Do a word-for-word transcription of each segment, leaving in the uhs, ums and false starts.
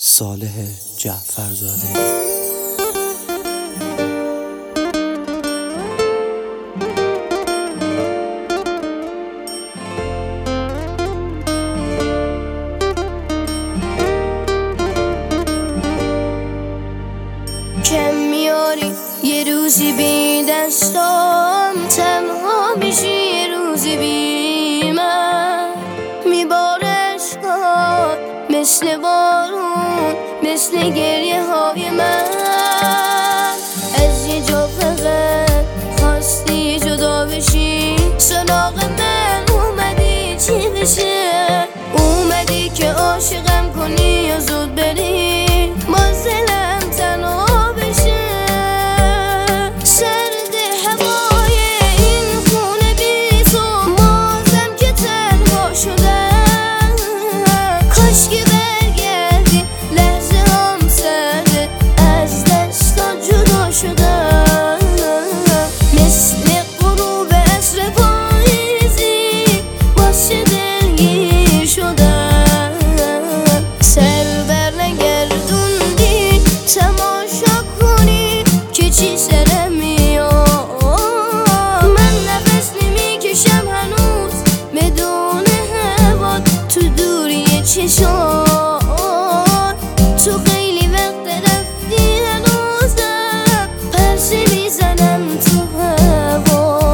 صالح جعفرزاده. کم میاری یه روزی بی دستام، تنها میشی یه روزی بی من. میباره عشقات مثل بارون، مثل گریه های من. از یه جا فقط خواستی جدا بشی، سراغ من اومدی چی بشه؟ اومدی که عاشقم کنی یا زود بری، باز دلم تنها بشه. سرد هوای این خونه بی تو، بازم که تنها شدم. کاش که برگردی، لحظه هم سرده، از دستا جدا شدم. مثل غروب عصر پاییزی واسه دلگیر شدم. سر بر نگردوندی تماشا کنی که چی سرم میاد. من نفس نمیکشم هنوز بدون هوا، تو دوری چشات. تو خیلی وقت رفتی، هنوزم پرسه میزنم تو هوا.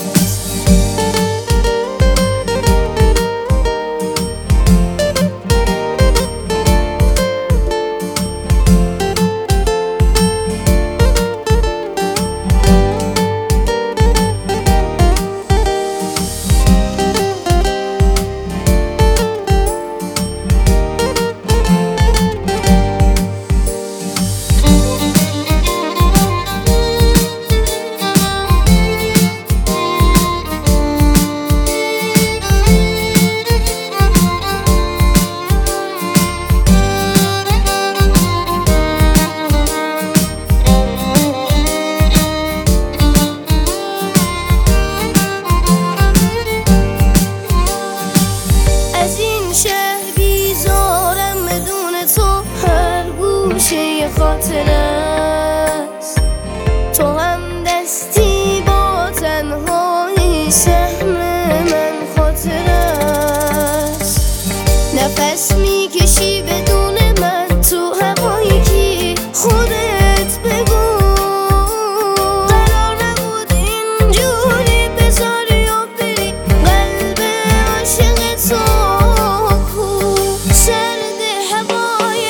یه خاطر است، تو هم دستی با تنهایی، سهم من خاطر است. نفس میکشی بدون من تو هوایی که خودت بگو. قرار نبود اینجوری بذاری و بری قلب عاشق تو. سرد هوای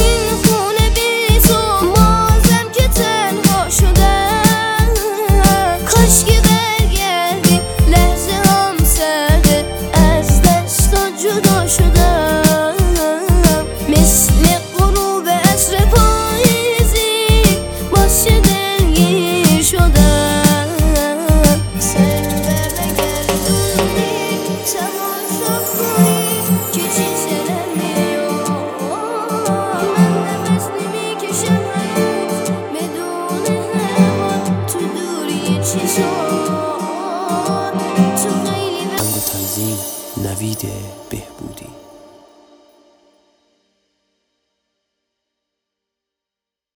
کاش که برگردی، لحظه هم سرده، از دستا جدا شدم. مثل غروب عصر پاییزی واسه دلگیر شدم. سر بر نگردوندی تماشا کنی که چی سرم میاد. من نفس نمیکشم هنوز بدون هوا، تو دوری چشات. تو خیلی تنظیم نوید به